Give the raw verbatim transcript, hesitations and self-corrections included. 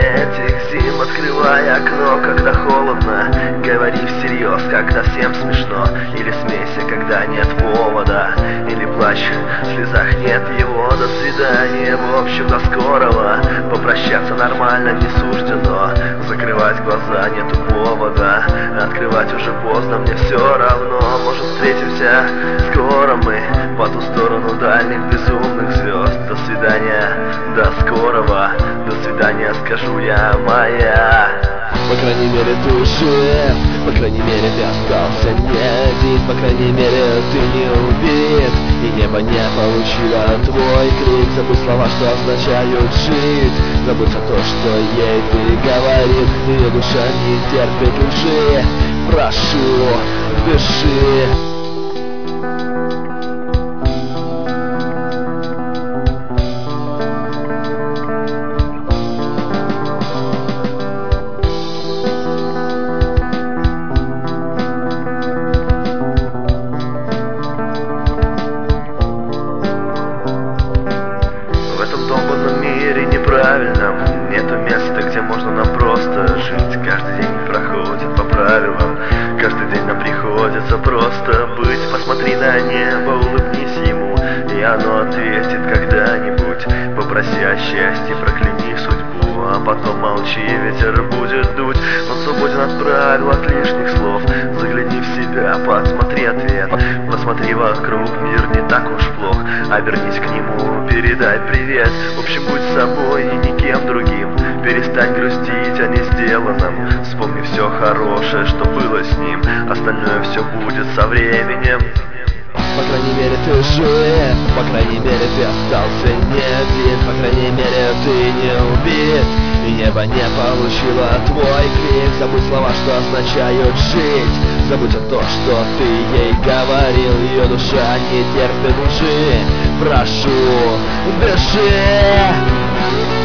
этих зим, открывай окно, когда холодно. Говори всерьез, когда всем смешно. Или смейся, когда нет повода. Или плачь, в слезах нет его. До свидания, в общем, до скорого. Попрощаться нормально не суждено. Закрывать глаза нету повода. Открывать уже поздно, мне все равно. Может, встретимся скоро мы по ту сторону дальних безумных звезд. До свидания, до скорого. До свидания, скажу я, моя. По крайней мере ты жив, по крайней мере ты остался не один, по крайней мере ты не убит, и небо не получило твой крик. Забудь слова, что означают жить, забудь за то, что ей ты говорил. Ее душа не терпит лжи, прошу, дыши. Нету места, где можно нам просто жить. Каждый день проходит по правилам, каждый день нам приходится просто быть. Посмотри на небо, улыбнись ему, и оно ответит когда-нибудь. Попроси о счастье, прокляни судьбу, а потом молчи, ветер будет дуть. Он свободен от правил, от лишних слов. Загляни в себя, посмотри ответ. Посмотри вокруг, мир не так уж плох. Обернись к нему, передай привет. В общем, будь собой и никем другим. Перестань грустить о несделанном. Вспомни все хорошее, что было с ним. Остальное все будет со временем. По крайней мере ты жив, по крайней мере ты остался не один, по крайней мере ты не убит, и небо не получило твой крик. Забудь слова, что означают жить, забудь о том, что ты ей говорил. Ее душа не терпит лжи, прошу, дыши.